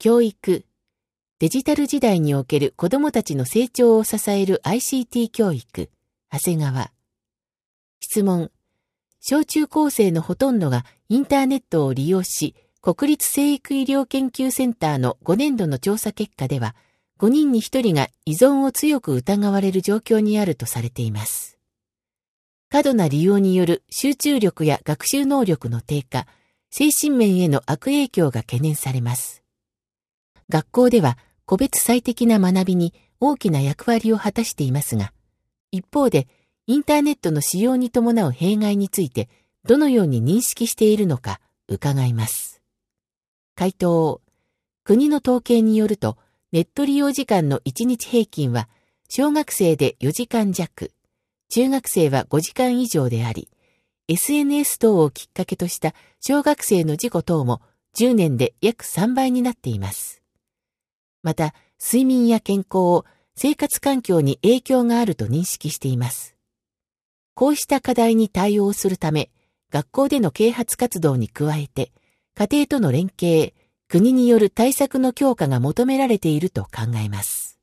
教育、デジタル時代における子どもたちの成長を支える ICT 教育、長谷川。質問。小中高生のほとんどがインターネットを利用し、国立成育医療研究センターの5年度の調査結果では、5人に1人が依存を強く疑われる状況にあるとされています。過度な利用による集中力や学習能力の低下、精神面への悪影響が懸念されます。学校では個別最適な学びに大きな役割を果たしていますが、一方でインターネットの使用に伴う弊害についてどのように認識しているのか伺います。回答。国の統計によると、ネット利用時間の1日平均は小学生で4時間弱、中学生は5時間以上であり、SNS 等をきっかけとした小学生の事故等も10年で約3倍になっています。また、睡眠や健康、生活環境に影響があると認識しています。こうした課題に対応するため、学校での啓発活動に加えて、家庭との連携、国による対策の強化が求められていると考えます。